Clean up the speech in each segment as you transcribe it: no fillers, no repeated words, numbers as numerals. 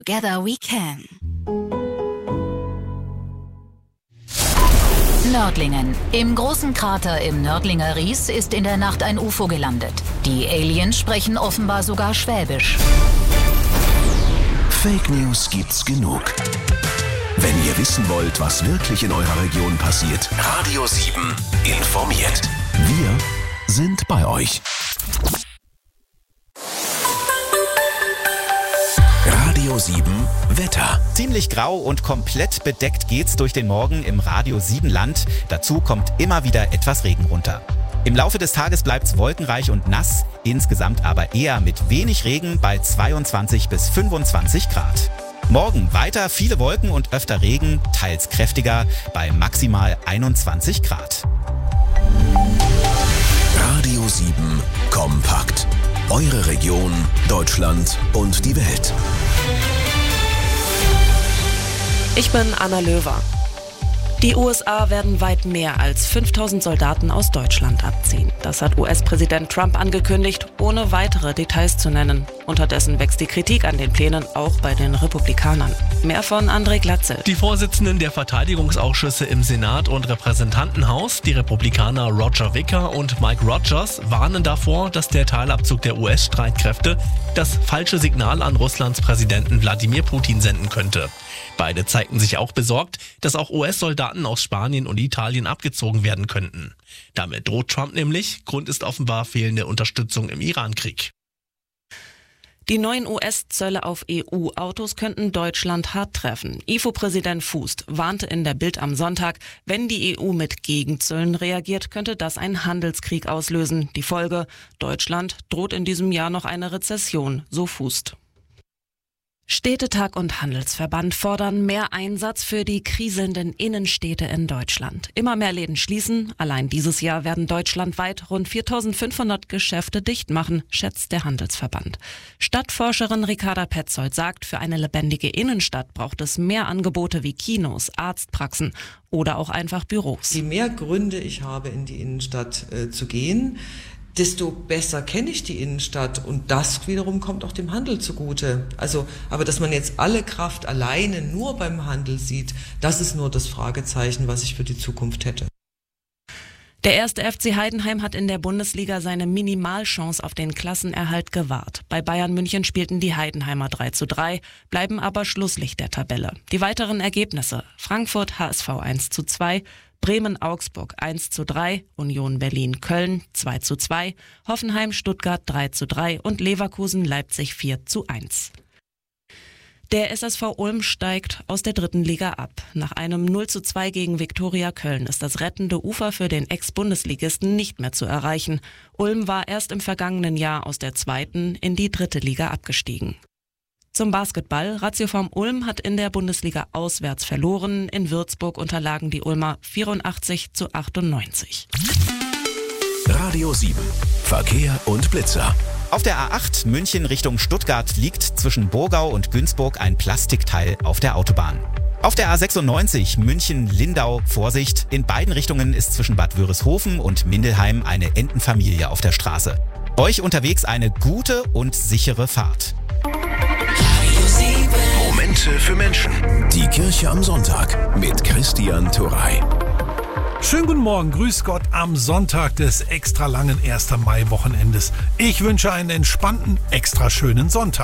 Together we can. Nördlingen. Im großen Krater im Nördlinger Ries ist in der Nacht ein UFO gelandet. Die Aliens sprechen offenbar sogar Schwäbisch. Fake News gibt's genug. Wenn ihr wissen wollt, was wirklich in eurer Region passiert, Radio 7 informiert. Wir sind bei euch. Radio 7 Wetter. Ziemlich grau und komplett bedeckt geht's durch den Morgen im Radio 7 Land. Dazu kommt immer wieder etwas Regen runter. Im Laufe des Tages bleibt's wolkenreich und nass, insgesamt aber eher mit wenig Regen bei 22 bis 25 Grad. Morgen weiter viele Wolken und öfter Regen, teils kräftiger, bei maximal 21 Grad. Radio 7 kompakt. Eure Region, Deutschland und die Welt. Ich bin Anna Löwer. Die USA werden weit mehr als 5000 Soldaten aus Deutschland abziehen. Das hat US-Präsident Trump angekündigt, ohne weitere Details zu nennen. Unterdessen wächst die Kritik an den Plänen auch bei den Republikanern. Mehr von André Glatzel. Die Vorsitzenden der Verteidigungsausschüsse im Senat und Repräsentantenhaus, die Republikaner Roger Wicker und Mike Rogers, warnen davor, dass der Teilabzug der US-Streitkräfte das falsche Signal an Russlands Präsidenten Wladimir Putin senden könnte. Beide zeigten sich auch besorgt, dass auch US-Soldaten aus Spanien und Italien abgezogen werden könnten. Damit droht Trump nämlich. Grund ist offenbar fehlende Unterstützung im Iran-Krieg. Die neuen US-Zölle auf EU-Autos könnten Deutschland hart treffen. IFO-Präsident Fußt warnte in der Bild am Sonntag, wenn die EU mit Gegenzöllen reagiert, könnte das einen Handelskrieg auslösen. Die Folge: Deutschland droht in diesem Jahr noch eine Rezession, so Fußt. Städtetag und Handelsverband fordern mehr Einsatz für die kriselnden Innenstädte in Deutschland. Immer mehr Läden schließen. Allein dieses Jahr werden deutschlandweit rund 4.500 Geschäfte dicht machen, schätzt der Handelsverband. Stadtforscherin Ricarda Petzold sagt, für eine lebendige Innenstadt braucht es mehr Angebote wie Kinos, Arztpraxen oder auch einfach Büros. Je mehr Gründe ich habe, in die Innenstadt zu gehen, desto besser kenne ich die Innenstadt und das wiederum kommt auch dem Handel zugute. Aber dass man jetzt alle Kraft alleine nur beim Handel sieht, das ist nur das Fragezeichen, was ich für die Zukunft hätte. Der erste FC Heidenheim hat in der Bundesliga seine Minimalchance auf den Klassenerhalt gewahrt. Bei Bayern München spielten die Heidenheimer 3:3, bleiben aber Schlusslicht der Tabelle. Die weiteren Ergebnisse: Frankfurt HSV 1:2, Bremen-Augsburg 1:3, Union Berlin-Köln 2:2, Hoffenheim-Stuttgart 3:3 und Leverkusen-Leipzig 4:1. Der SSV Ulm steigt aus der 3. Liga ab. Nach einem 0:2 gegen Viktoria Köln ist das rettende Ufer für den Ex-Bundesligisten nicht mehr zu erreichen. Ulm war erst im vergangenen Jahr aus der 2. in die 3. Liga abgestiegen. Zum Basketball. Ratioform Ulm hat in der Bundesliga auswärts verloren. In Würzburg unterlagen die Ulmer 84:98. Radio 7 Verkehr und Blitzer. Auf der A8 München Richtung Stuttgart liegt zwischen Burgau und Günzburg ein Plastikteil auf der Autobahn. Auf der A96 München-Lindau Vorsicht. In beiden Richtungen ist zwischen Bad Wörishofen und Mindelheim eine Entenfamilie auf der Straße. Euch unterwegs eine gute und sichere Fahrt. Momente für Menschen. Die Kirche am Sonntag mit Christian Turrey. Schönen guten Morgen, grüß Gott am Sonntag des extra langen 1. Mai-Wochenendes. Ich wünsche einen entspannten, extra schönen Sonntag.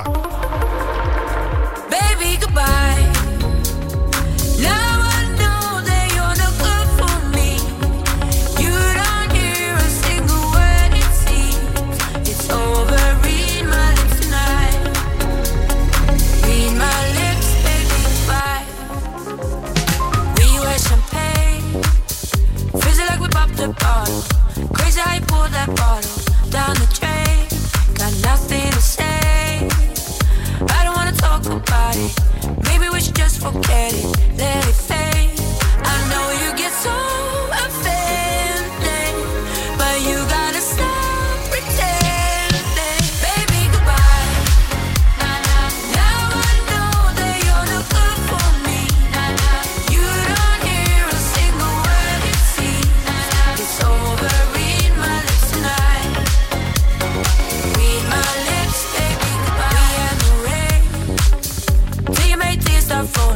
Baby, goodbye. Now I know that you're not good for me. You don't hear a single word it seems. It's over, read my lips tonight. Read my lips, baby, goodbye. We were champagne. Fizzy like we popped the bottle. Crazy how you pulled that bottle down the drain. Got nothing to say.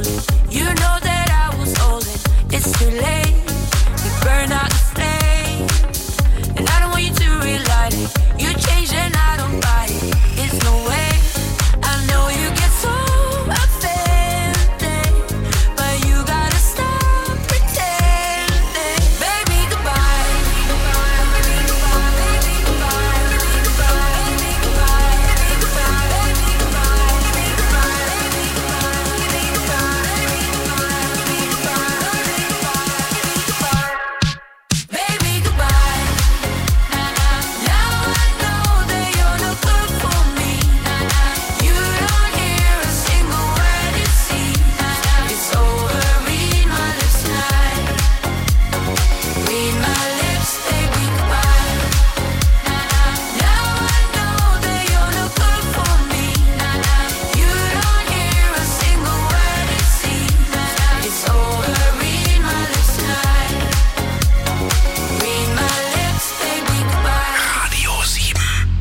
rolling. You know that I was holding. It's too late. We burn out the flame, and I don't want you to relight it. You changed and I don't buy it. It's no way. I know you get so offended, but you gotta stop pretending. Baby, goodbye. Baby, goodbye. Baby, goodbye. Baby, goodbye. Baby, goodbye. Baby, goodbye. Baby, goodbye. Baby, goodbye. Baby, goodbye. Baby, goodbye. Baby, goodbye. Baby, goodbye. Now I know that you're no good for me. You don't hear a single word you see. It's over. Read my lips tonight. Read my lips, baby, goodbye. Now I know that you're no good for me. You don't hear a single word you see. It's over. Read my lips tonight. Read my lips, baby, goodbye. Radio 7.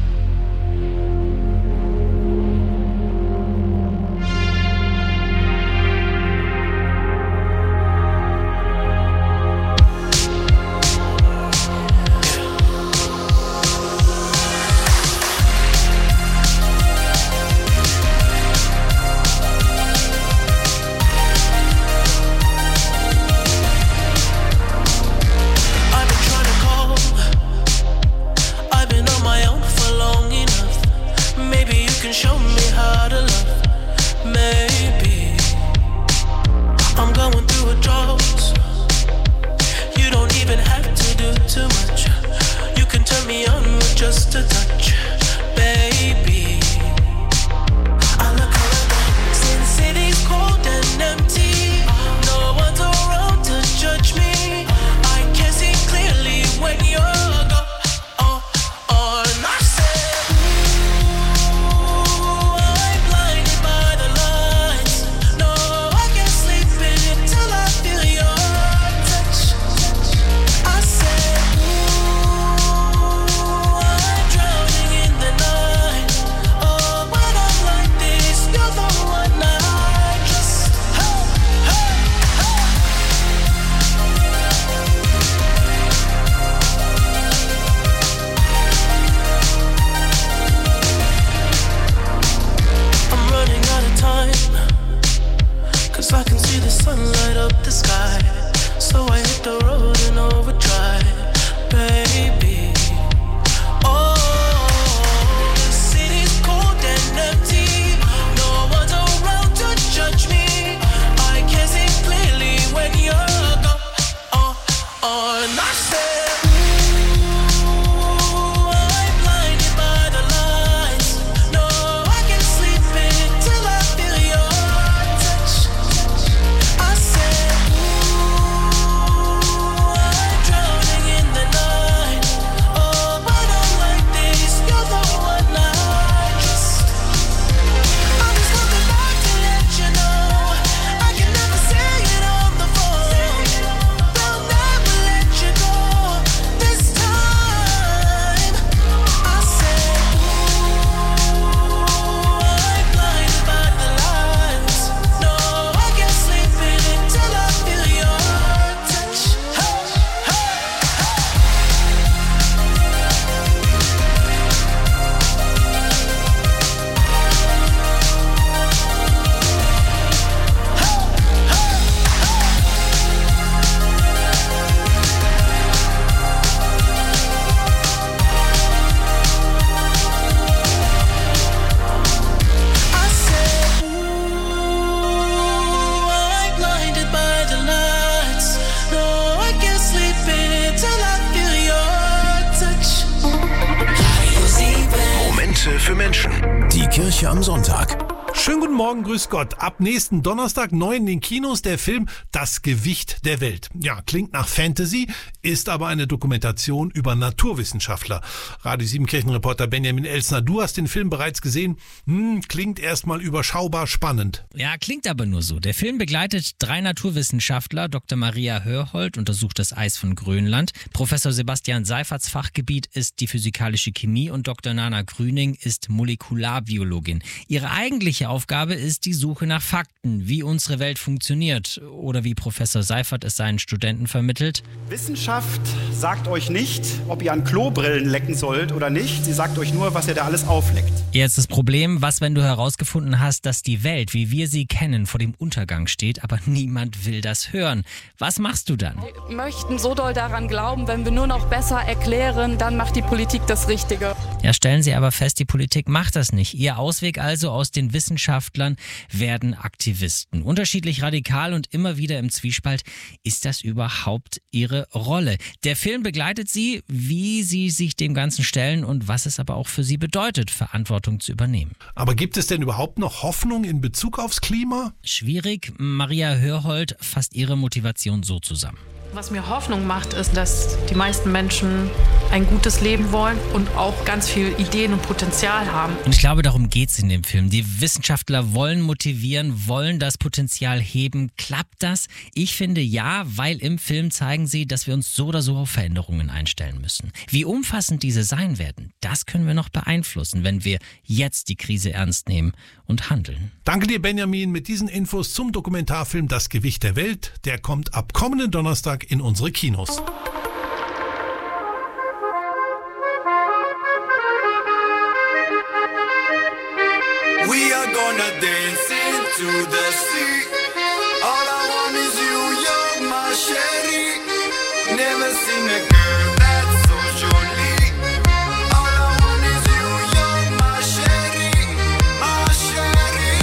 I've been trying to call. I've been on my own for long enough. Maybe you can show me how to love. Maybe I'm going through a drought. You don't even have to do too much. You can turn me on with just a touch, baby. I look around, since city's cold and empty. No one's around to judge me. I can see clearly when you're gone. And I said, ooh, I'm blinded by the lights. No, I can't sleep until I feel your touch. I said, ooh, I'm drowning in the night. Oh, when I'm like this, you're the one I trust. Hey, hey, hey. I'm running out of time, 'cause I can see the sun light up the sky. So I hit the road in overdrive, baby. Oh, the city's cold and empty. No one's around to judge me. I can see clearly when you're gone. And I said, ooh, I'm blinded by the lights. No, I can't sleep until I feel your touch. I said, ooh, I'm drowning in the night. Oh, when I'm like this, you're the one I trust. I'm just coming back to let you know I can never say it on the phone. They'll never let you go this time. I said, ooh, I'm blinded by the lights. No, I can't sleep until I feel your touch. Hey, hey, I said, ooh, I'm blinded by the lights. No, I can't sleep until I feel your touch. Momente für Menschen. Die Kirche am Sonntag. Schönen guten Morgen, grüß Gott. Ab nächsten Donnerstag neu in den Kinos der Film Das Gewicht der Welt. Ja, klingt nach Fantasy, ist aber eine Dokumentation über Naturwissenschaftler. Radio 7 Kirchenreporter Benjamin Elsner, du hast den Film bereits gesehen. Klingt erstmal überschaubar spannend. Ja, klingt aber nur so. Der Film begleitet 3 Naturwissenschaftler. Dr. Maria Hörhold untersucht das Eis von Grönland. Professor Sebastian Seiferts Fachgebiet ist die physikalische Chemie und Dr. Nana Grüning ist Molekularbiologin. Ihre eigentliche Aufgabe ist die Suche nach Fakten, wie unsere Welt funktioniert oder wie Professor Seifert es seinen Studenten vermittelt. Wissenschaft sagt euch nicht, ob ihr an Klobrillen lecken sollt oder nicht. Sie sagt euch nur, was ihr da alles aufleckt. Jetzt das Problem, was, wenn du herausgefunden hast, dass die Welt, wie wir sie kennen, vor dem Untergang steht, aber niemand will das hören. Was machst du dann? Wir möchten so doll daran glauben, wenn wir nur noch besser erklären, dann macht die Politik das Richtige. Ja, stellen Sie aber fest, die Politik macht das nicht. Ihr Ausweg also aus den Wissenschaftlern werden Aktivisten. Unterschiedlich radikal und immer wieder im Zwiespalt. Ist das überhaupt Ihre Rolle? Der Film begleitet Sie, wie Sie sich dem Ganzen stellen und was es aber auch für Sie bedeutet, Verantwortung zu übernehmen. Aber gibt es denn überhaupt noch Hoffnung in Bezug aufs Klima? Schwierig. Maria Hörhold fasst ihre Motivation so zusammen. Was mir Hoffnung macht, ist, dass die meisten Menschen ein gutes Leben wollen und auch ganz viel Ideen und Potenzial haben. Und ich glaube, darum geht es in dem Film. Die Wissenschaftler wollen motivieren, wollen das Potenzial heben. Klappt das? Ich finde ja, weil im Film zeigen sie, dass wir uns so oder so auf Veränderungen einstellen müssen. Wie umfassend diese sein werden, das können wir noch beeinflussen, wenn wir jetzt die Krise ernst nehmen und handeln. Danke dir, Benjamin, mit diesen Infos zum Dokumentarfilm Das Gewicht der Welt. Der kommt ab kommenden Donnerstag in unsere Kinos. We are gonna dance into the sea. All I want is you, you're my sherry. Never seen a girl that's so jolly. All I want is you, you're my sherry, my sherry.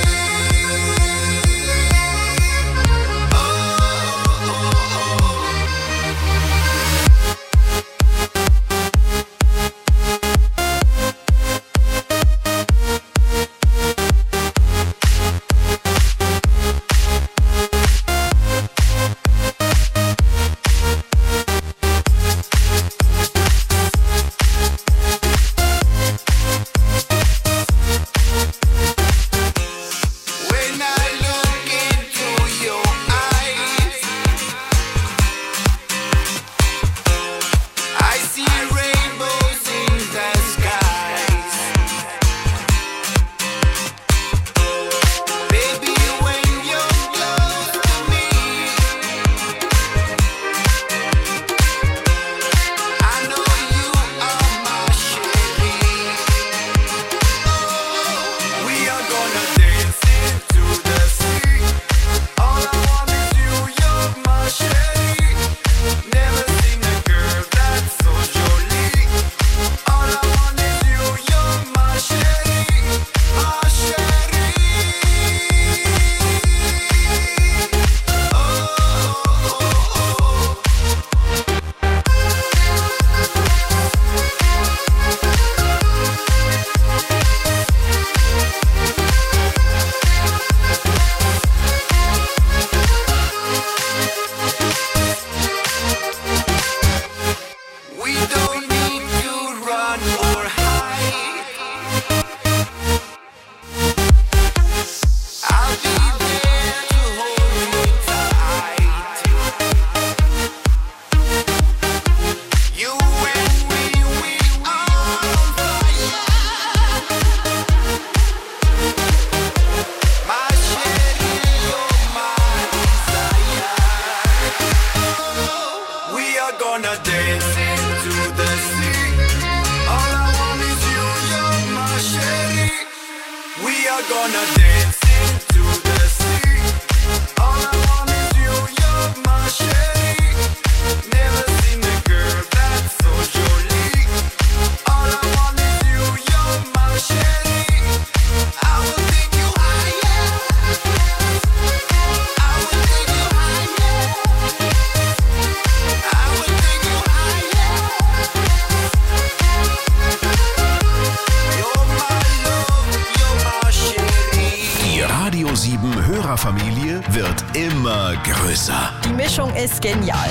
Radio 7 Hörerfamilie wird immer größer. Die Mischung ist genial.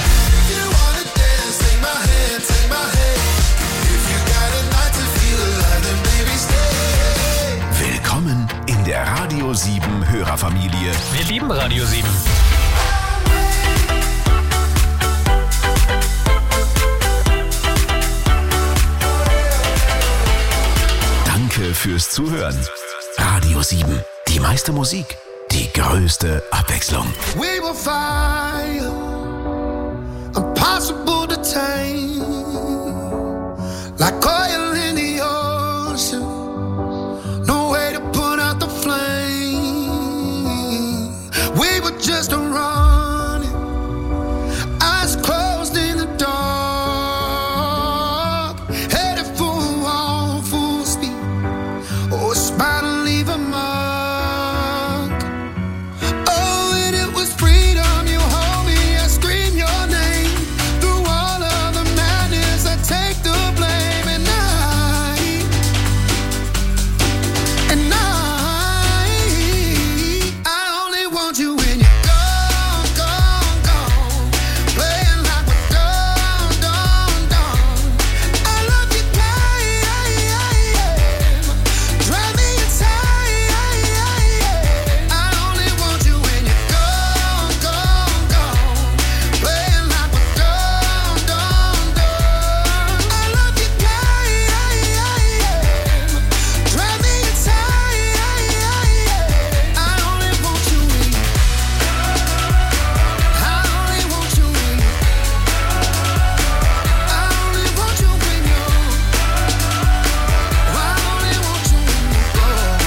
Willkommen in der Radio 7 Hörerfamilie. Wir lieben Radio 7. Danke fürs Zuhören. Radio Radio 7. Die meiste Musik, die größte Abwechslung. We will fire, impossible to tame, like oil in the ocean, no way to put out the flame. We were just running, eyes closed in the dark, headed for a wall, full speed. Oh, it's bound to leave a mark. Oh, and it was freedom. You hold me, I scream your name. Through all of the madness, I take the blame. And I only want you when you're gone, gone, gone. Playing like we're done, done, done. I love you, drive me insane. I only want you when you're gone, gone, gone. Playing like we're done, done, done. I love you, drive me insane. I only want you when you. I only want you when you. I only want you when you. I only want you when you go.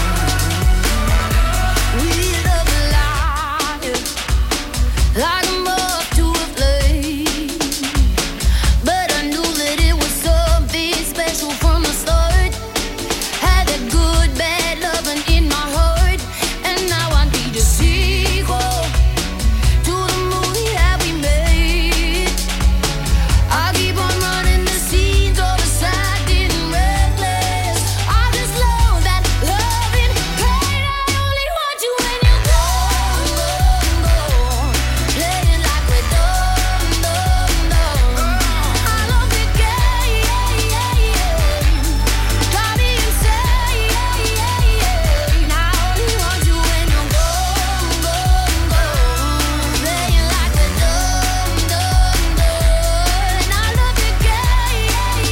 We love life like a moth to a flame, but I knew that it was something special from the start. Had that good, bad loving in my heart, and now I need a sequel to the movie that we made. I keep on running the scenes, all the sad and reckless. I just love that loving pain. I only want you when you're gone, gone, gone. Playing like we're done, done, done. I love the game, drive me insane. I only want you when you're gone, gone, gone. Playing like we're done, done, done. I love the game,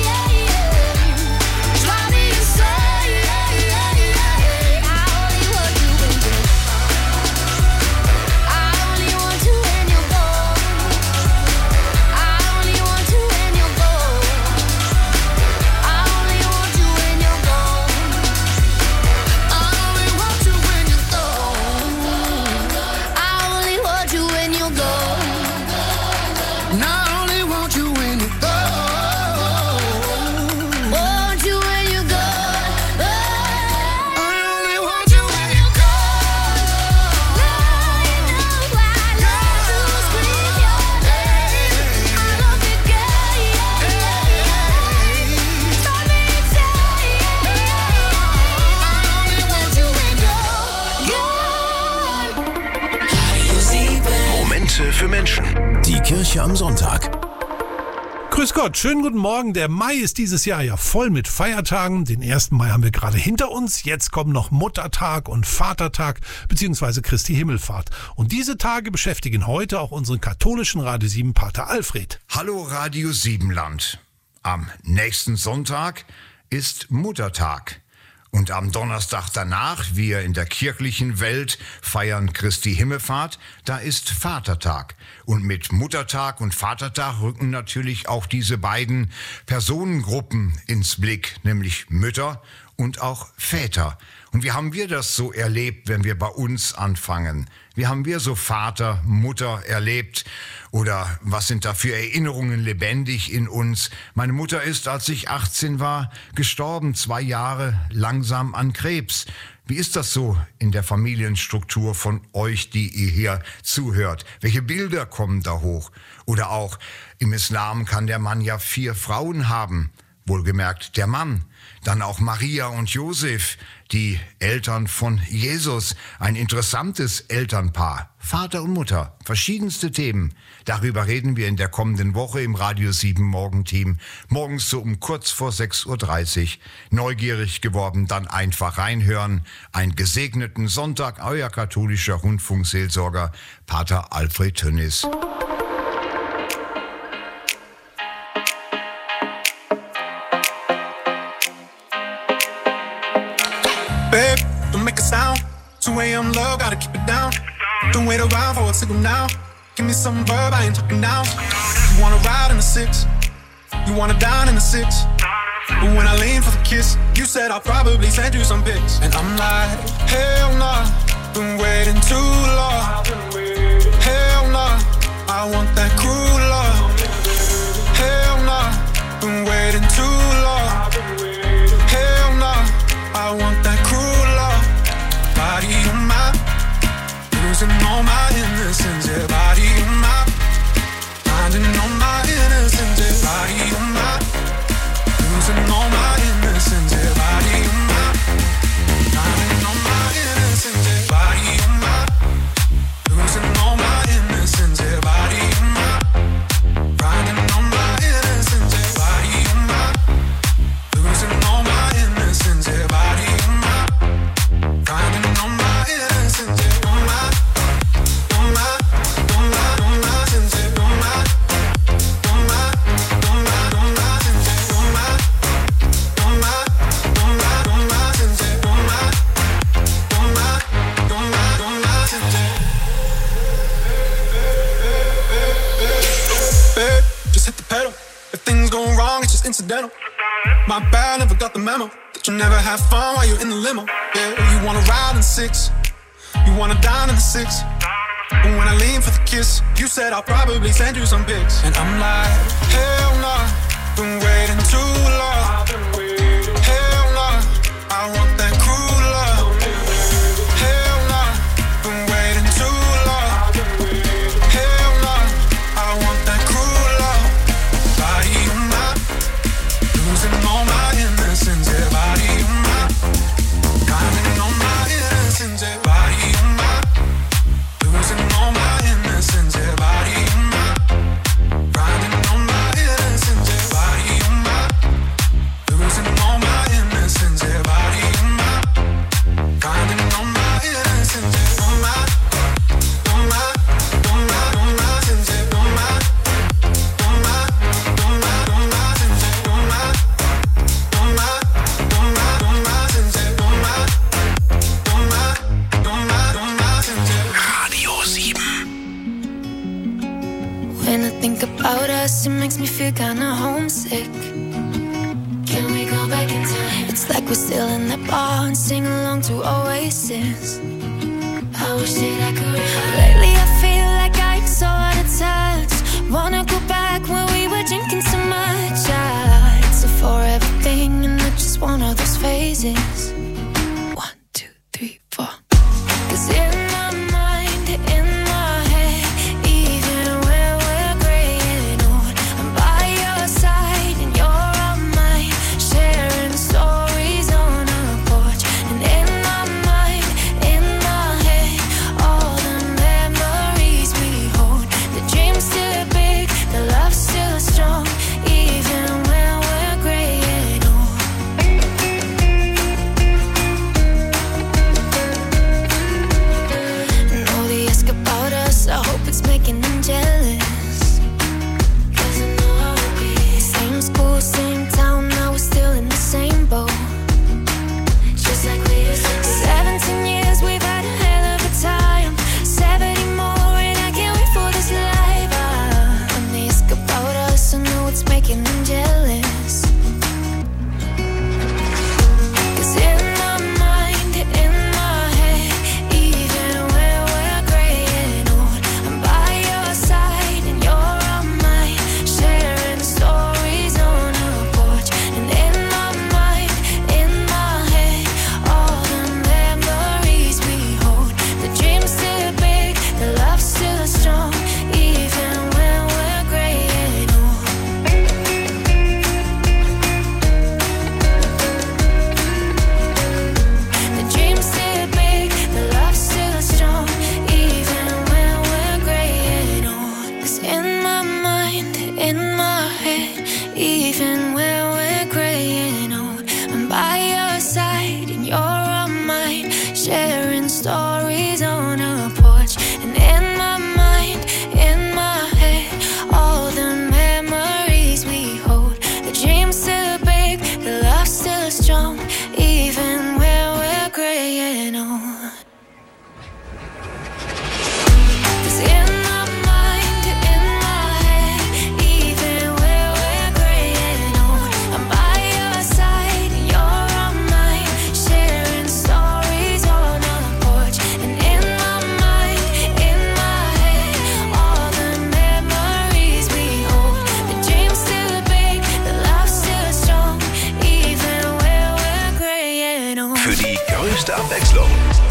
drive me insane. I only want you when you're. I only want you when you're gone. I only want you when you're gone. I only want you when you're gone. I only want you when you're gone. I only want you when you're gone. And I only want you when you're gone. Want you when you're gone. I only want you when you're gone. Momente für Menschen. Die Kirche am Sonntag. Grüß Gott, schönen guten Morgen. Der Mai ist dieses Jahr ja voll mit Feiertagen. Den 1. Mai haben wir gerade hinter uns. Jetzt kommen noch Muttertag und Vatertag bzw. Christi Himmelfahrt. Und diese Tage beschäftigen heute auch unseren katholischen Radio 7 Pater Alfred. Hallo Radio 7 Land. Am nächsten Sonntag ist Muttertag. Und am Donnerstag danach, wir in der kirchlichen Welt feiern Christi Himmelfahrt, da ist Vatertag. Und mit Muttertag und Vatertag rücken natürlich auch diese beiden Personengruppen ins Blick, nämlich Mütter und auch Väter. Und wie haben wir das so erlebt, wenn wir bei uns anfangen? Wie haben wir so Vater, Mutter erlebt? Oder was sind da für Erinnerungen lebendig in uns? Meine Mutter ist, als ich 18 war, gestorben, 2 Jahre langsam an Krebs. Wie ist das so in der Familienstruktur von euch, die ihr hier zuhört? Welche Bilder kommen da hoch? Oder auch im Islam kann der Mann ja 4 Frauen haben. Wohlgemerkt der Mann. Dann auch Maria und Josef, die Eltern von Jesus. Ein interessantes Elternpaar. Vater und Mutter, verschiedenste Themen. Darüber reden wir in der kommenden Woche im Radio 7 Morgenteam. Morgens so um kurz vor 6.30 Uhr. Neugierig geworden, dann einfach reinhören. Einen gesegneten Sonntag, euer katholischer Rundfunkseelsorger, Pater Alfred Tönnis. Babe, don't make a sound. Don't wait around for a signal now. Give me some verb, I ain't talking now. You wanna ride in the 6, you wanna dine in the 6. But when I lean for the kiss, you said I'll probably send you some pics. And I'm like, hell nah, been waiting too long. Hell nah, I want that cruel love. Hell nah, been waiting too long. Hell nah, I want that cruel love. Body on my, losing all my innocence. Yeah, body on my, finding all my innocence. Yeah, body on my, losing all my innocence. Yeah, body on my, finding all my innocence. Yeah, body on my, losing all my innocence. Yeah, body on my, finding all my innocence. Yeah, body on my, losing all my innocence. Yeah, body on my, finding all my innocence. Yeah, on my, on my, on my, on my innocence. Yeah, on my, on my, on my, on my innocence. Yeah, on my, on my, on my, on my innocence. Yeah, on my, on my, on my, on my innocence. Babe, just hit the pedal. If things go wrong, it's just incidental. My bad, never got the memo that you never have fun while you're in the limo. Yeah, you wanna ride in 6, you wanna dine in the 6. But when I lean for the kiss, you said I'll probably send you some pics. And I'm like, hell nah, been waiting too long. Hell nah, I want that cruel love. Hell nah, been waiting too long. Hell nah, I want that cruel love. Body on my, losing all my innocence. Yeah, body on my, finding all my innocence. Yeah, body on my, losing all my innocence. Yeah, body on my, finding all my innocence. Yeah, body on my, losing all my innocence. Yeah, body on my, finding all my innocence. Yeah, on my, on my, on my, on my innocence. Yeah, on my, on my, on my, on my innocence. Yeah, on my, on my, on my, on my innocence. Yeah, on my, on my, on my, on my innocence. Yeah. Radio 7. When I think about us, it makes me feel kinda homesick. Can we go back in time? It's like we're still in that bar and sing along to Oasis. I wish that I could. Lately I feel like I'm so out of touch. Wanna go back when we were drinking so much. It's a forever thing and not just one of those phases. 1, 2, 3, 4. 'Cause in my mind, in my head, even when we're gray and old, I'm by your side and you're on mine, sharing stories on our porch. And in my mind, in my head,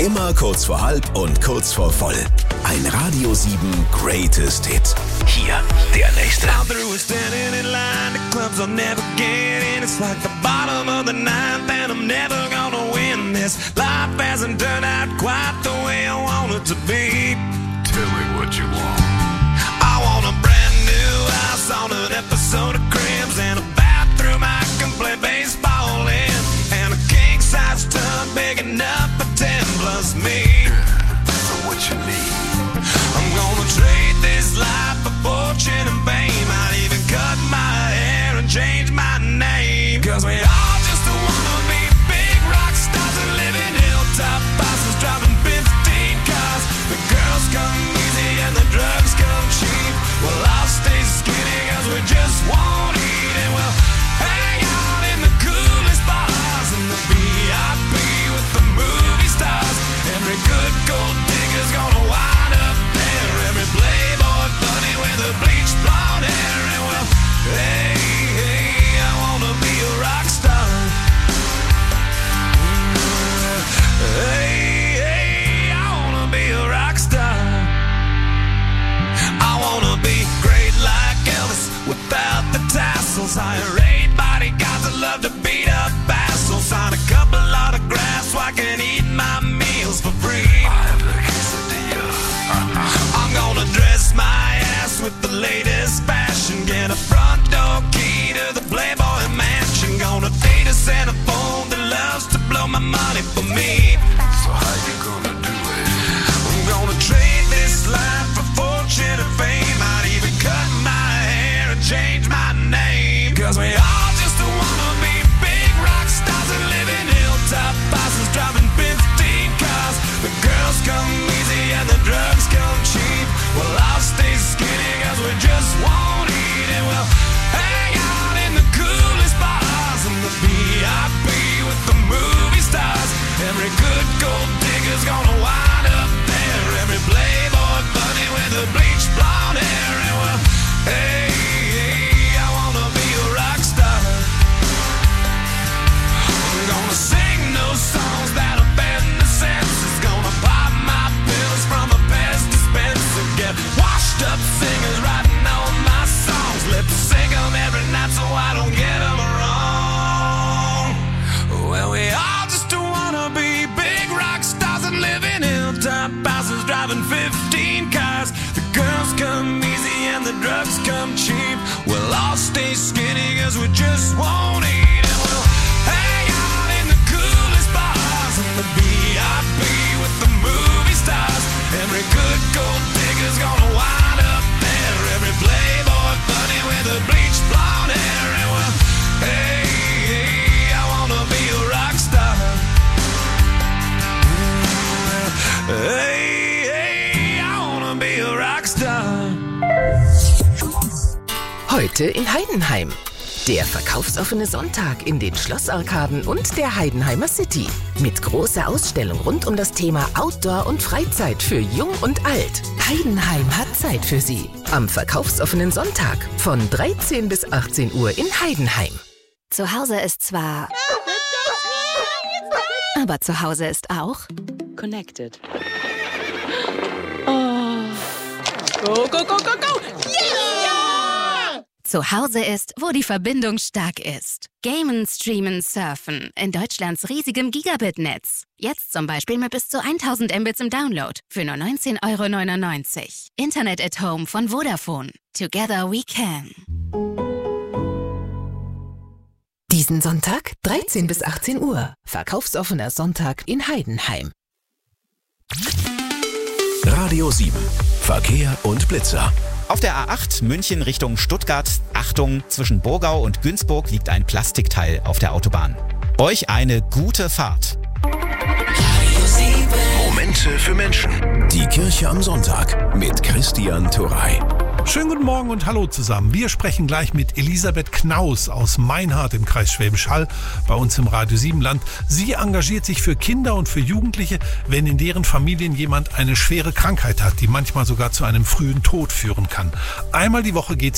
Immer kurz vor halb und kurz vor voll. Ein Radio 7 Greatest Hit. Hier der nächste. I'm through with standing in line. The clubs I'll never get in. It's like the bottom of the ninth, and I'm never gonna win this. Life hasn't turned out quite the way I want it to be. Tell me what you want. I want a brand new house on an episode of Cribs, and a bathroom I can play baseball in, and a king-size tub big enough for 10 plus me. So what you need? I'm gonna trade this life for fortune and fame. I'd even cut my hair and change my name. Cause we all just wanna be big rock stars and live in hilltop houses, driving 15 cars. The girls come easy and the drugs come cheap. Well, I'll stay skinny cause we just won't eat. And we'll hang out in the coolest bars and the VIP with the movie stars. Every good gold digger's gonna wind up there. Every playboy bunny with the bleached blonde hair. And well, hey, hey, I wanna be a rock star. Hey, hey, I wanna be a rock star. I wanna be great like Elvis without the tassels. Hire 8 bodyguards that love to beat up assholes. Sign a couple autographs so I can eat my meals for free. I'm gonna dress my ass with the latest fashion. Get a front door key to the Playboy Mansion. Gonna date a Santa phone that loves to blow my money for me. So how you gonna do it? I'm gonna trade this life for fortune and fame. I'd even cut my hair and change my name. Cause we all just wanna be big rock stars and live in hilltop houses, driving 15 cars. The girls come easy and the drugs come cheap. Well, I'll stay skinny cause we just won't eat. And we'll hang out in the coolest bars and the VIP with the movie stars. Every good gold digger's gonna wind up there. Every playboy bunny with the bleached blonde hair. And well, hey, hey, I wanna be a rock star. I'm gonna sing those songs that offend the senses. Gonna pop my pills from a Pez dispenser. Get washed up singers writing all my songs. Lip sync them every night so I don't get them wrong. Well, we all just wanna be big rock stars and live in hilltop houses, driving 15 cars. The girls come easy and the drugs come cheap. We'll all stay skinny cause we just won't eat. And we'll hang out in the coolest bars and the VIP with the movie stars. Every good gold digger's gonna wind up there. Every playboy bunny with the bleached blonde hair. And well, hey, hey, I wanna be a rock star. Hey, hey, I wanna be a rock star. Heute in Heidenheim. Der verkaufsoffene Sonntag in den Schlossarkaden und der Heidenheimer City. Mit großer Ausstellung rund um das Thema Outdoor und Freizeit für Jung und Alt. Heidenheim hat Zeit für Sie. Am verkaufsoffenen Sonntag von 13 bis 18 Uhr in Heidenheim. Zu Hause ist zwar... Aber zu Hause ist auch... Connected. Oh. Go, go, go, go, go! Yeah! Zu Hause ist, wo die Verbindung stark ist. Gamen, streamen, surfen. In Deutschlands riesigem Gigabit-Netz. Jetzt zum Beispiel mit bis zu 1000 Mbits im Download. Für nur 19,99 €. Internet at Home von Vodafone. Together we can. Diesen Sonntag 13 bis 18 Uhr. Verkaufsoffener Sonntag in Heidenheim. Radio 7. Verkehr und Blitzer. Auf der A8 München Richtung Stuttgart, Achtung, zwischen Burgau und Günzburg liegt ein Plastikteil auf der Autobahn. Euch eine gute Fahrt. Momente für Menschen. Die Kirche am Sonntag mit Christian Turrey. Schönen guten Morgen und hallo zusammen. Wir sprechen gleich mit Elisabeth Knaus aus Meinhardt im Kreis Schwäbisch Hall bei uns im Radio 7 Land. Sie engagiert sich für Kinder und für Jugendliche, wenn in deren Familien jemand eine schwere Krankheit hat, die manchmal sogar zu einem frühen Tod führen kann. Einmal die Woche geht sie